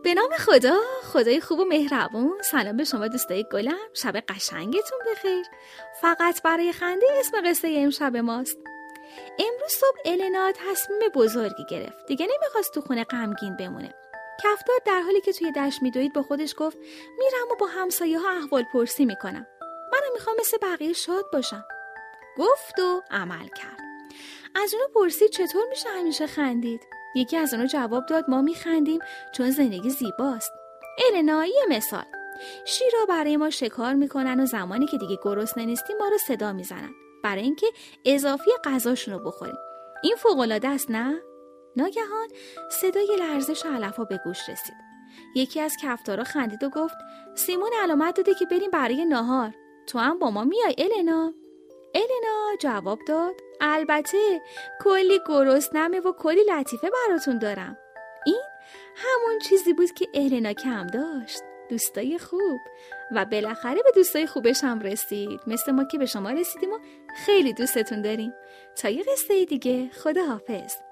به نام خدا، خدای خوب و مهربون. سلام به شما دوستای گلم، شب قشنگتون بخیر. فقط برای خنده اسم قصه امشب ماست. امروز صبح النا تصمیم بزرگی گرفت. دیگه نمیخواست تو خونه غمگین بمونه. کفتار در حالی که توی دشت میدوید با خودش گفت میرم و با همسایه ها احوال پرسی میکنم. منم میخوام مثل بقیه شاد باشم. گفت و عمل کرد. از اونو پرسید چطور میشه همیشه خندید؟ یکی از اونو جواب داد ما میخندیم چون زندگی زیباست. النا یه مثال. شیرا برای ما شکار میکنن و زمانی که دیگه گرسنه نیستیم ما رو صدا میزنن برای اینکه اضافی غذاشونو بخوریم. این فوق‌العاده است نه؟ ناگهان صدای لرزش علف‌ها به گوش رسید. یکی از کفتارا خندید و گفت سیمون علامت داده که بریم برای ناهار. تو هم با ما میای النا؟ النا جواب داد البته، کلی گرسنمه و کلی لطیفه براتون دارم. این همون چیزی بود که النا کم داشت. دوستای خوب. و بالاخره به دوستای خوبش هم رسید، مثل ما که به شما رسیدیم و خیلی دوستتون داریم. تا یه قصه دیگه، خداحافظ.